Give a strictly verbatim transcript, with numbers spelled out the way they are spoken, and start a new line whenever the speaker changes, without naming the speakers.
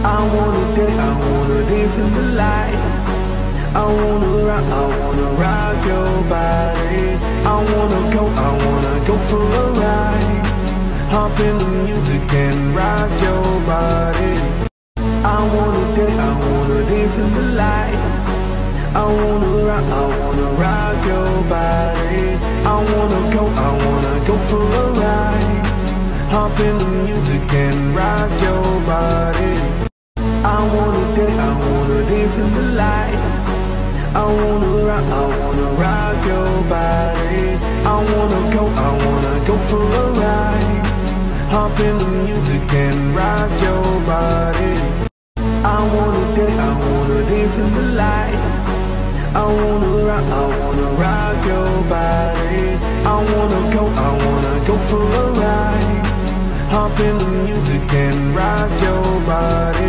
I wanna dance, I wanna dance in the lights. I wanna rock, I wanna rock your body. I wanna go, I wanna go for a ride. Hop in the music and rock your body. I wanna dance, I wanna dance in the lights. I wanna rock, I wanna rock your body. I wanna go, I wanna go for a ride. Hop in the music and rock your body. I wanna dance, I wanna dance in the lights. I wanna rock, I wanna rock your body. I wanna go, I wanna go for a ride. Hop in the music and rock your body. I wanna dance, I wanna dance in the lights. I wanna rock, I wanna rock your body. I wanna go, I wanna go for a ride. Hop in the music and rock your body.